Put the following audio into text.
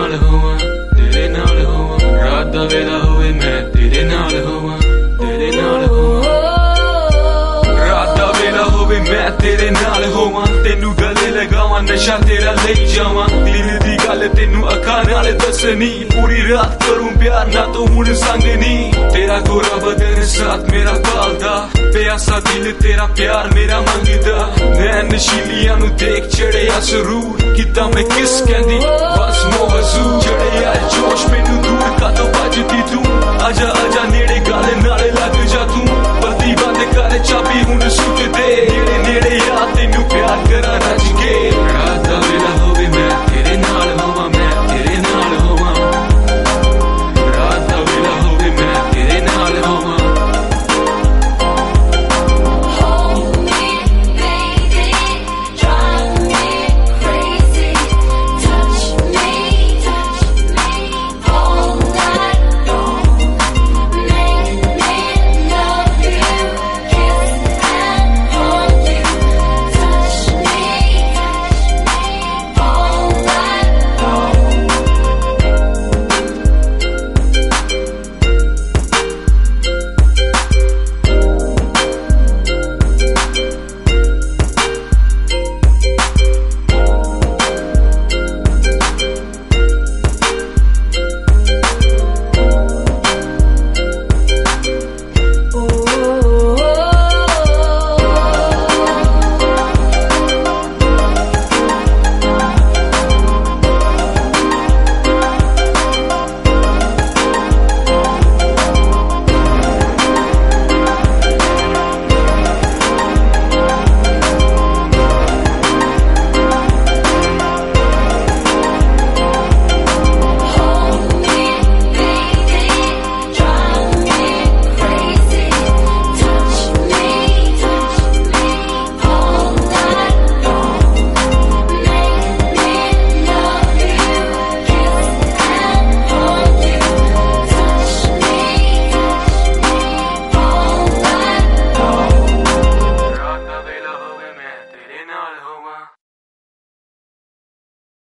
नाल होवां तेरे नाल होवां रात दा वेला होवे मैं तेरे नाल होवां तेरे नाल होवां रात दा वेला होवे मैं तेरे नाल होवां तेनू गले लगावां नशा तेरा लेई जावां दिल दी गल तेनू अखां नाल दसनी पूरी रात करूं प्यार ना तो हुण संगनी तेरा गोरा बदन साथ मेरा पालदा प्यासा दिल तेरा प्यार मेरा मंगदा नैन नशीलियां नू देख चढ़िया सरूर किता मैं किस कहंदी बस मोहजूर